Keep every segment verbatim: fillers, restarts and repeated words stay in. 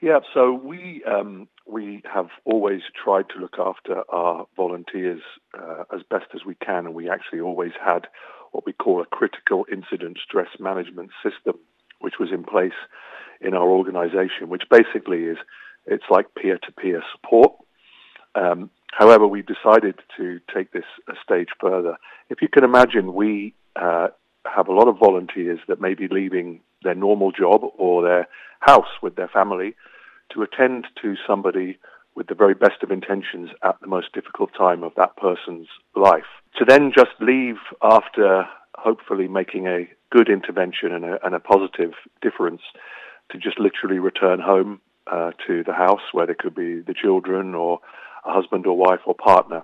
Yeah, so we um, we have always tried to look after our volunteers uh, as best as we can, and we actually always had what we call a critical incident stress management system, which was in place in our organization, which basically is, it's like peer-to-peer support. Um, however, we decided to take this a stage further. If you can imagine, we uh, have a lot of volunteers that may be leaving their normal job or their house with their family to attend to somebody with the very best of intentions at the most difficult time of that person's life. To then just leave after hopefully making a good intervention and a, and a positive difference, to just literally return home uh, to the house where there could be the children or a husband or wife or partner,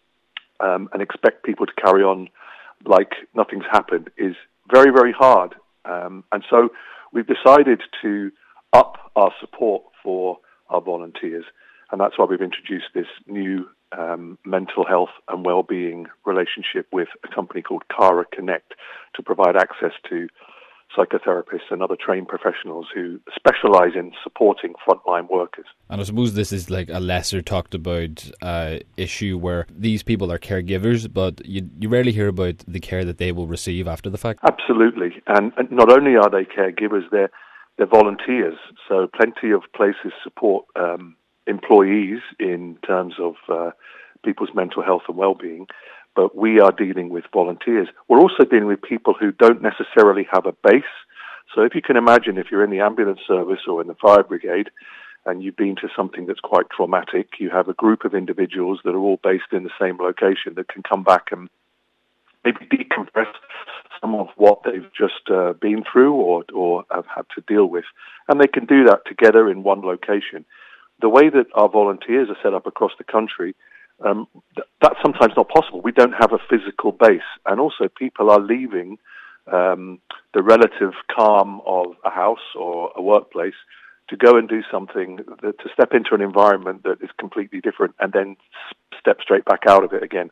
um, and expect people to carry on like nothing's happened is very, very hard. Um, and so we've decided to up our support for our volunteers, and that's why we've introduced this new um, mental health and well-being relationship with a company called Cara Connect to provide access to psychotherapists and other trained professionals who specialize in supporting frontline workers. And I suppose this is like a lesser talked about uh, issue where these people are caregivers, but you, you rarely hear about the care that they will receive after the fact. Absolutely. And, and not only are they caregivers, they're, they're volunteers. So plenty of places support um, employees in terms of uh, people's mental health and well-being. But we are dealing with volunteers. We're also dealing with people who don't necessarily have a base. So if you can imagine, if you're in the ambulance service or in the fire brigade and you've been to something that's quite traumatic, you have a group of individuals that are all based in the same location that can come back and maybe decompress some of what they've just uh, been through or, or have had to deal with. And they can do that together in one location. The way that our volunteers are set up across the country, Um, th- that's sometimes not possible. We don't have a physical base. And also people are leaving um, the relative calm of a house or a workplace to go and do something, that, to step into an environment that is completely different and then s- step straight back out of it again.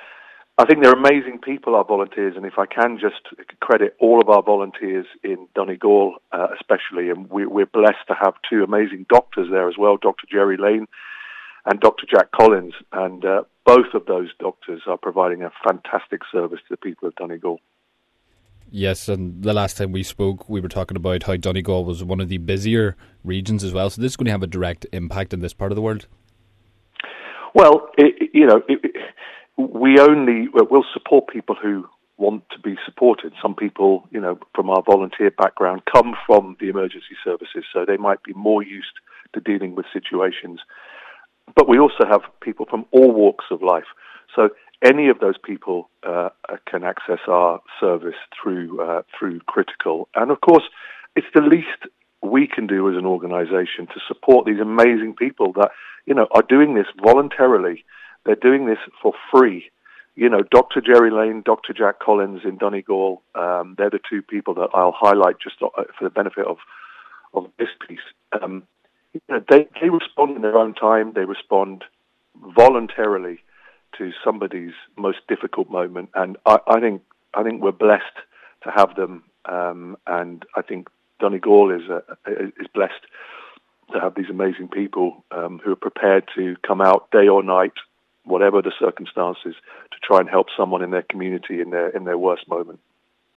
I think they're amazing people, our volunteers, and if I can just credit all of our volunteers in Donegal uh, especially, and we, we're blessed to have two amazing doctors there as well, Doctor Jerry Lane and Doctor Jack Collins, and uh, both of those doctors are providing a fantastic service to the people of Donegal. Yes, and the last time we spoke, we were talking about how Donegal was one of the busier regions as well, so this is going to have a direct impact in this part of the world. Well, it, you know, it, it, we only, we'll support people who want to be supported. Some people, you know, from our volunteer background come from the emergency services, so they might be more used to dealing with situations. But we also have people from all walks of life. So any of those people uh, can access our service through uh, through Critical. And of course, it's the least we can do as an organization to support these amazing people that, you know, are doing this voluntarily. They're doing this for free. You know, Doctor Jerry Lane, Doctor Jack Collins in Donegal, um, they're the two people that I'll highlight just for the benefit of, of this piece. Um, You know, they, they respond in their own time. They respond voluntarily to somebody's most difficult moment, and I, I think I think we're blessed to have them. Um, and I think Donegal is uh, is blessed to have these amazing people um, who are prepared to come out day or night, whatever the circumstances, to try and help someone in their community in their in their worst moment.